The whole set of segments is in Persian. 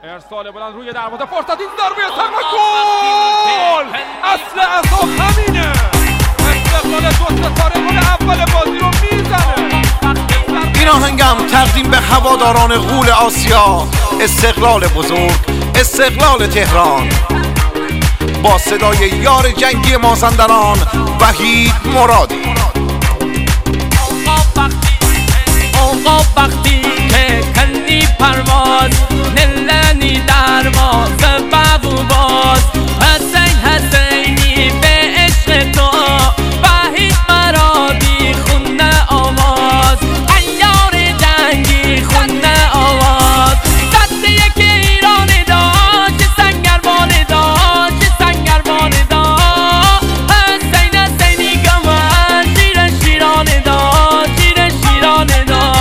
ارسال بلند روی دروازه، فرصت، این ضربه ثابت، گل! اصل اساس همینه. استقلال دو ستاره گل اول بازی رو میزنه. این آهنگم تقدیم به هواداران غول آسیا، استقلال بزرگ، استقلال تهران، با صدای یار جنگی مازندران وحید مرادی. آقا وقتی که کندی پرواز، نلنی درواز بابو باز، حسین حسینی به عشق تو، وحید مرادی خونه آواز، عیار جنگی خونه آواز، صد یک ایران داشت، سنگربان داشت، سنگربان داشت، حسین حسینی گمان شیر شیران داشت، شیر شیران داشت.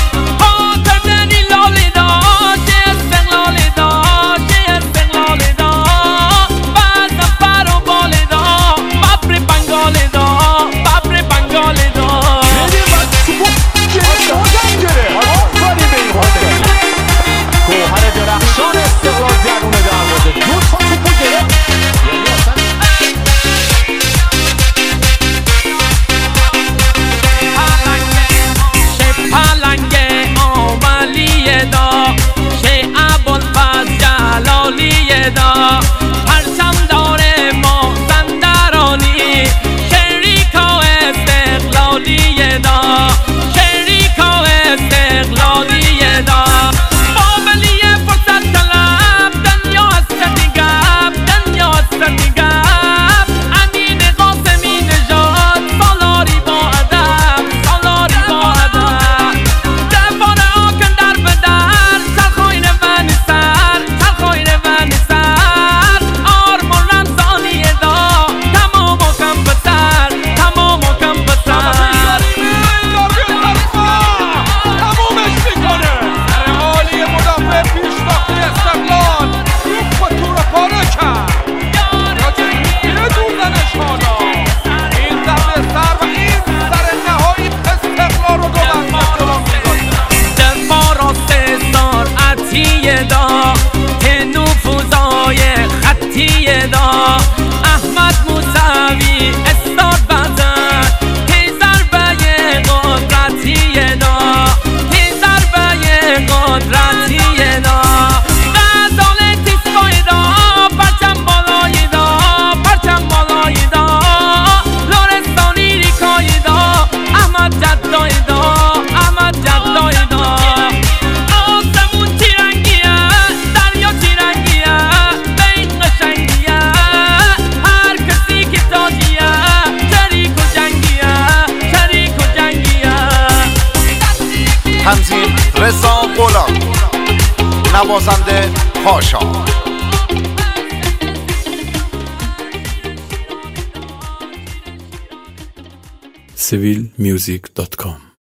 پرچم داره مازندرانی، شریکا استقلالی دا، شریکا استقلالی دا، بابلی فرصت طلب، دنیا هستی گپ، دنیا هستی گپ، امین قاسمی نژاد، سالاری با ادب، سالاری با ادب، دفار آکن در به در، سرخوین من سر، سرخوین من سر، احمد موسوی استاد بزن، هی ضربه قدرتی دا، هی ضربه قدرتی دا، غزال تیسکای دا، پرچم بالای دا، پرچم بالای دا، لرستانی ریکای دا، احمد جدای دا، احمد جدای دا، آسمون تیرنگیه، دریا تیرنگیه، بین قشنگیه، هر کسی که تاجیه، شریک و جنگیه، شریک و جنگیه. تنظیم رضا غلام، نوازنده پاشا. civilmusic.com